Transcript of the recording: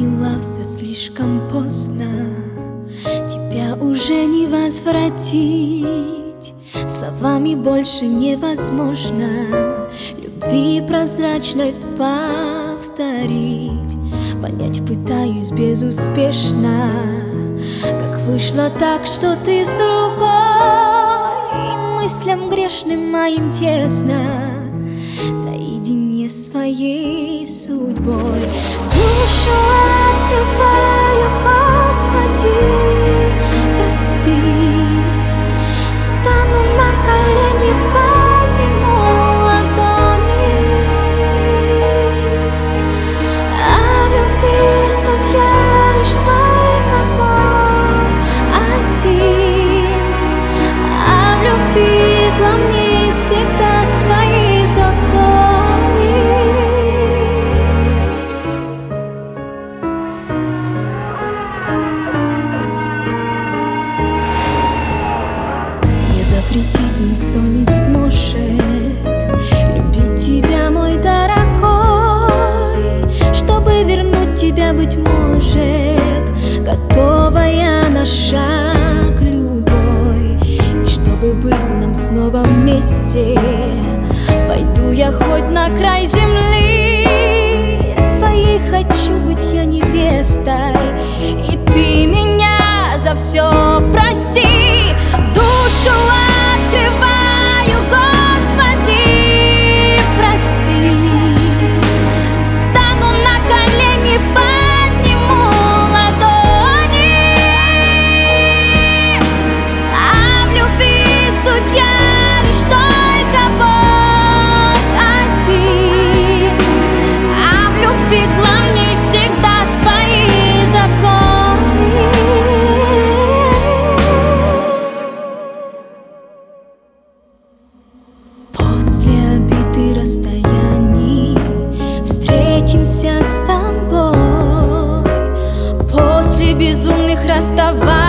поняла все слишком поздно. Тебя уже не возвратить, словами больше невозможно любви прозрачность повторить. Понять пытаюсь безуспешно, как вышло так, что ты с другой, и мыслям грешным моим тесно, наедине своей судьбой. Душу открываю, Господи, прости. Стану на колени, подниму ладони. А в любви судья лишь только Бог один. А в любви главнее всегда свои законы. Не запретить никто не сможет любить тебя, мой дорогой. Чтобы вернуть тебя, быть может, готова я на шаг любой. И чтобы быть нам снова вместе, пойду я хоть на край земли. Твоей хочу быть я невестой, и ты меня за все прости. Душу открываю, Господи, прости. Стану на колени, подниму ладони. А в любви судья лишь только Бог один. А в любви главнее всегда свои законы. После обид и расстояний встретимся с тобой. После безумных расставаний